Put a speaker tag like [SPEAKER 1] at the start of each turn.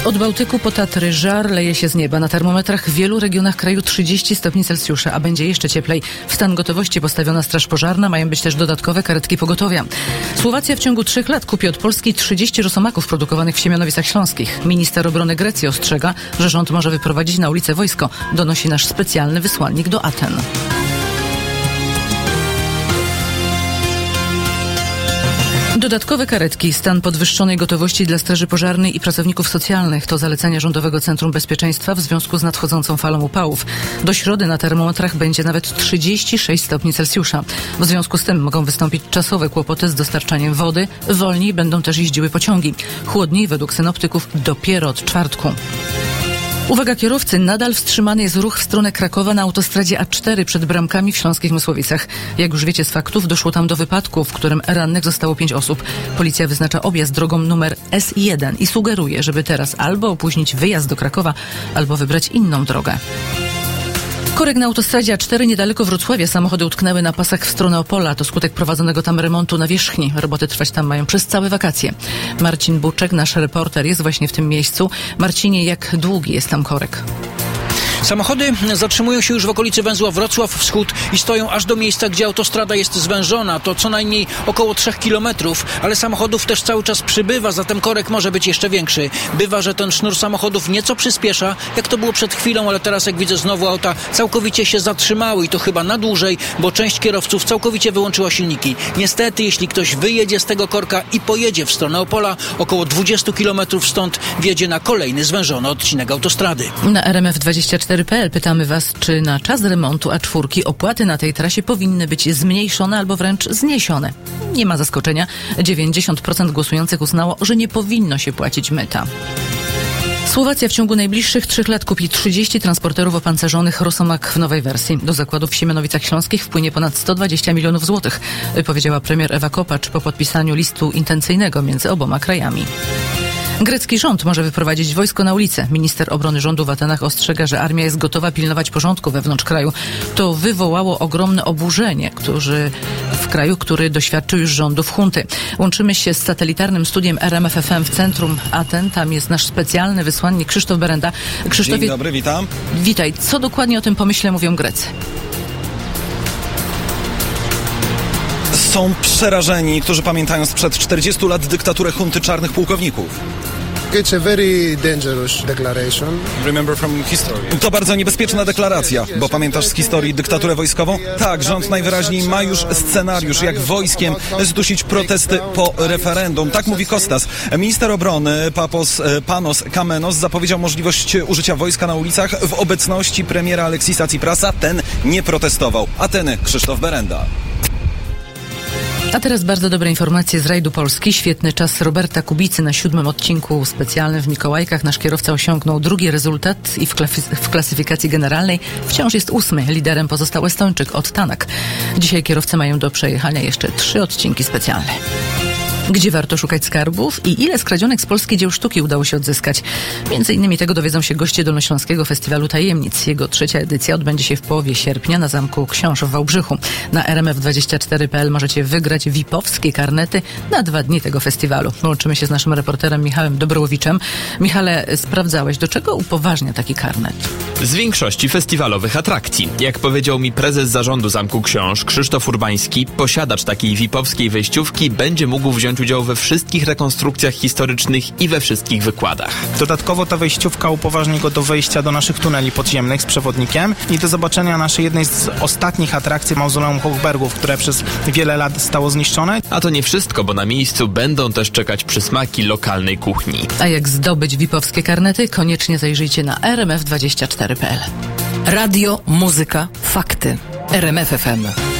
[SPEAKER 1] Od Bałtyku po Tatry żar leje się z nieba. Na termometrach w wielu regionach kraju 30 stopni Celsjusza, a będzie jeszcze cieplej. W stan gotowości postawiona straż pożarna, mają być też dodatkowe karetki pogotowia. Słowacja w ciągu 3 lat kupi od Polski 30 rosomaków produkowanych w Siemianowicach Śląskich. Minister obrony Grecji ostrzega, że rząd może wyprowadzić na ulicę wojsko, donosi nasz specjalny wysłannik do Aten. Dodatkowe karetki, stan podwyższonej gotowości dla straży pożarnej i pracowników socjalnych to zalecenia Rządowego Centrum Bezpieczeństwa w związku z nadchodzącą falą upałów. Do środy na termometrach będzie nawet 36 stopni Celsjusza. W związku z tym mogą wystąpić czasowe kłopoty z dostarczaniem wody. Wolniej będą też jeździły pociągi. Chłodniej według synoptyków dopiero od czwartku. Uwaga kierowcy, nadal wstrzymany jest ruch w stronę Krakowa na autostradzie A4 przed bramkami w Śląskich Mysłowicach. Jak już wiecie z faktów, doszło tam do wypadku, w którym rannych zostało 5 osób. Policja wyznacza objazd drogą numer S1 i sugeruje, żeby teraz albo opóźnić wyjazd do Krakowa, albo wybrać inną drogę. Korek na autostradzie A4 niedaleko Wrocławia. Samochody utknęły na pasach w stronę Opola. To skutek prowadzonego tam remontu nawierzchni. Roboty trwać tam mają przez całe wakacje. Marcin Buczek, nasz reporter, jest właśnie w tym miejscu. Marcinie, jak długi jest tam korek?
[SPEAKER 2] Samochody zatrzymują się już w okolicy węzła Wrocław Wschód i stoją aż do miejsca, gdzie autostrada jest zwężona. To co najmniej około 3 kilometrów, ale samochodów też cały czas przybywa, zatem korek może być jeszcze większy. Bywa, że ten sznur samochodów nieco przyspiesza, jak to było przed chwilą, ale teraz jak widzę znowu auta całkowicie się zatrzymały i to chyba na dłużej, bo część kierowców całkowicie wyłączyła silniki. Niestety, jeśli ktoś wyjedzie z tego korka i pojedzie w stronę Opola, około 20 kilometrów stąd wjedzie na kolejny zwężony odcinek autostrady.
[SPEAKER 1] Na RMF24.pl pytamy Was, czy na czas remontu A4 opłaty na tej trasie powinny być zmniejszone albo wręcz zniesione. Nie ma zaskoczenia. 90% głosujących uznało, że nie powinno się płacić myta. Słowacja w ciągu najbliższych 3 lat kupi 30 transporterów opancerzonych Rosomak w nowej wersji. Do zakładów w Siemianowicach Śląskich wpłynie ponad 120 milionów złotych, powiedziała premier Ewa Kopacz po podpisaniu listu intencyjnego między oboma krajami. Grecki rząd może wyprowadzić wojsko na ulicę. Minister obrony rządu w Atenach ostrzega, że armia jest gotowa pilnować porządku wewnątrz kraju. To wywołało ogromne oburzenie w kraju, który doświadczył już rządów hunty. Łączymy się z satelitarnym studiem RMF FM w centrum Aten. Tam jest nasz specjalny wysłannik Krzysztof Berenda. Krzysztofie,
[SPEAKER 3] dzień dobry, witam.
[SPEAKER 1] Witaj. Co dokładnie o tym pomyśle mówią Grecy?
[SPEAKER 3] Są przerażeni, którzy pamiętają sprzed 40 lat dyktaturę hunty czarnych pułkowników.
[SPEAKER 4] It's a very dangerous declaration.
[SPEAKER 3] Remember from history. To bardzo niebezpieczna deklaracja, bo pamiętasz z historii dyktaturę wojskową? Tak, rząd najwyraźniej ma już scenariusz, jak wojskiem zdusić protesty po referendum. Tak mówi Kostas. Minister obrony Panos Kamenos zapowiedział możliwość użycia wojska na ulicach w obecności premiera Aleksisa Tsiprasa. Ten nie protestował. Ateny, Krzysztof Berenda.
[SPEAKER 1] A teraz bardzo dobre informacje z rajdu Polski. Świetny czas Roberta Kubicy na 7. odcinku specjalnym w Mikołajkach. Nasz kierowca osiągnął 2. rezultat i w klasyfikacji generalnej wciąż jest 8. Liderem pozostał Estończyk od Tanak. Dzisiaj kierowcy mają do przejechania jeszcze 3 odcinki specjalne. Gdzie warto szukać skarbów i ile skradzionych z Polski dzieł sztuki udało się odzyskać? Między innymi tego dowiedzą się goście Dolnośląskiego Festiwalu Tajemnic. Jego 3. edycja odbędzie się w połowie sierpnia na Zamku Książ w Wałbrzychu. Na RMF24.pl możecie wygrać VIP-owskie karnety na 2 dni tego festiwalu. Łączymy się z naszym reporterem Michałem Dobrołowiczem. Michale, sprawdzałeś, do czego upoważnia taki karnet?
[SPEAKER 5] Z większości festiwalowych atrakcji. Jak powiedział mi prezes zarządu Zamku Książ Krzysztof Urbański, posiadacz takiej VIP-owskiej wejściówki będzie mógł wziąć udział we wszystkich rekonstrukcjach historycznych i we wszystkich wykładach.
[SPEAKER 6] Dodatkowo ta wejściówka upoważni go do wejścia do naszych tuneli podziemnych z przewodnikiem i do zobaczenia naszej jednej z ostatnich atrakcji Mauzoleum Hochbergów, które przez wiele lat stało zniszczone.
[SPEAKER 5] A to nie wszystko, bo na miejscu będą też czekać przysmaki lokalnej kuchni.
[SPEAKER 1] A jak zdobyć VIP-owskie karnety? Koniecznie zajrzyjcie na rmf24.pl.
[SPEAKER 7] Radio, muzyka, fakty. RMF FM.